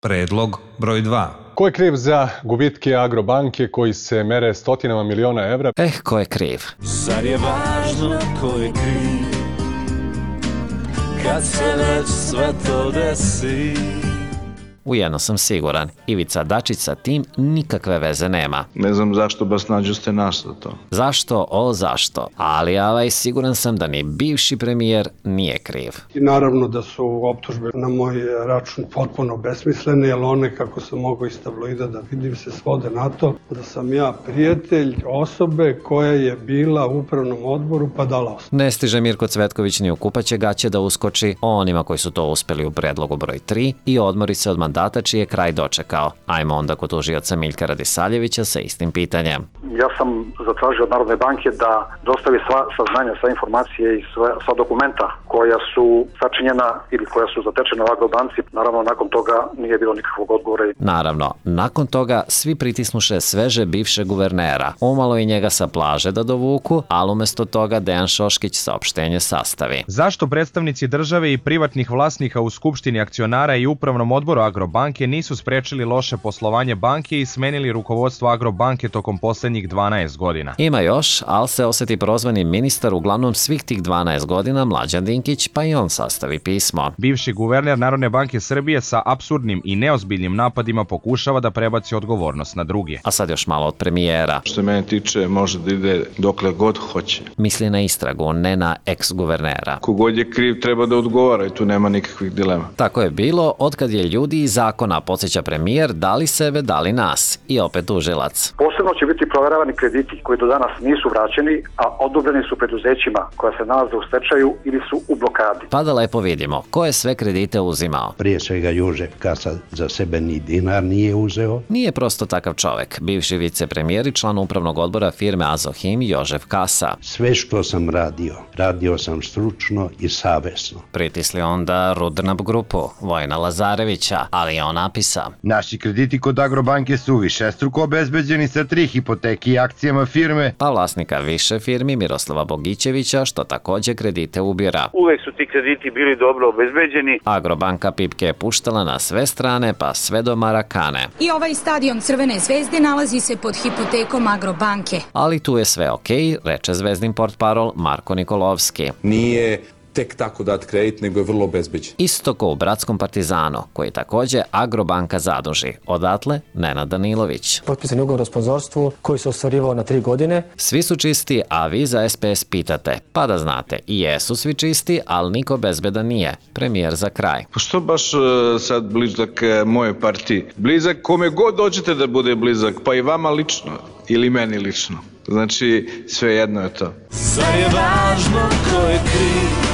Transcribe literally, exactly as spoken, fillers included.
Predlog broj dva. Ko je kriv za gubitke Agrobanke koji se mere stotinama miliona evra? Eh, ko je kriv? Zar je važno ko je kriv kad se već sve to desi? U jedno sam siguran, Ivica Dačić sa tim nikakve veze nema. Ne znam zašto baš nađu ste nas za to. Zašto, o zašto, ali ovaj siguran sam da ni bivši premijer nije kriv. I naravno da su optužbe na moj račun potpuno besmislene, jer one, kako sam mogao iz tabloida da vidim, se svode na to da sam ja prijatelj osobe koja je bila u upravnom odboru pa dala ostavku. Ne stiže Mirko Cvetković ni u kupaće gaće da uskoči onima koji su to uspeli u predlogu broj tri i odmori se od mandata čiji je kraj dočekao. Ajmo onda kod tužioca Miljka Radisaljevića sa istim pitanjem. Ja sam zatražio od Narodne banke da dostavi sva saznanja, sva informacije i sva, sva dokumenta koja su sačinjena ili koja su zatečena u Agrobanci. Naravno, nakon toga nije bilo nikakvog odgovora. Naravno, nakon toga svi pritisnuše sveže bivše guvernera. Umalo i njega sa plaže da dovuku, ali umesto toga Dejan Šoškić saopštenje sastavi. Zašto predstavnici države i privatnih vlasnika u Skupštini akcionara i upravnom odboru Agrobanke nisu sprečili loše poslovanje banke i smenili rukovodstvo Agrobanke tokom poslednjih dvanaest godina? Ima još, ali se oseti prozvani ministar uglavnom svih tih dvanaest godina, Mlađan Dinkić, pa i on sastavi pismo. Bivši guverner Narodne banke Srbije sa apsurdnim i neozbiljnim napadima pokušava da prebaci odgovornost na druge. A sad još malo od premijera. Što mene tiče, može da ide dokle god hoće. Misli na istragu, ne na ex-guvernera. Kogod je kriv treba da odgovara i tu nema nikakvih dilema. Tako je bilo otkad je ljudi iz zakona, podsjeća premijer, dali sebe, dali nas. I opet tužilac. Posebno će biti proveravani krediti koji do danas nisu vraćeni, a odobreni su preduzećima koja se nalaze u stečaju ili su u blokadi. Pa da lepo vidimo ko je sve kredite uzimao. Prije svega Jožef Kasa za sebe ni dinar nije uzeo. Nije prosto takav čovek. Bivši vicepremijer i član upravnog odbora firme Azohim Jožef Kasa. Sve što sam radio, radio sam stručno i savesno. Pritisli onda Rudnab grupu, Vojna Lazarevića, ali on napisa. Naši krediti kod Agrobanke su višestruko obezbeđeni sa tri hipoteke i akcijama firme. Pa vlasnika više firmi Miroslava Bogićevića, što takođe kredite ubira. Uvek su ti krediti bili dobro obezbeđeni. Agrobanka pipke je puštala na sve strane, pa sve do Marakane. I ovaj stadion Crvene zvezde nalazi se pod hipotekom Agrobanke. Ali tu je sve okej, reče zvezdin portparol Marko Nikolovski. Nije tek tako dat kredit, nego je vrlo obezbeđen. Isto ko u Bratskom Partizanu, koji takođe Agrobanka zaduži. Odatle Nenad Danilović. Potpisan je ugovor o sponzorstvu koji se ostvarivao na tri godine. Svi su čisti, a vi za S P S pitate. Pa da znate, i jesu svi čisti, ali niko bezbedan nije. Premijer za kraj. Pa što baš uh, sad blizak uh, moje partiji? Blizak kome god dođete da bude blizak, pa i vama lično ili meni lično. Znači, sve jedno je to. Zar je važno ko je kriv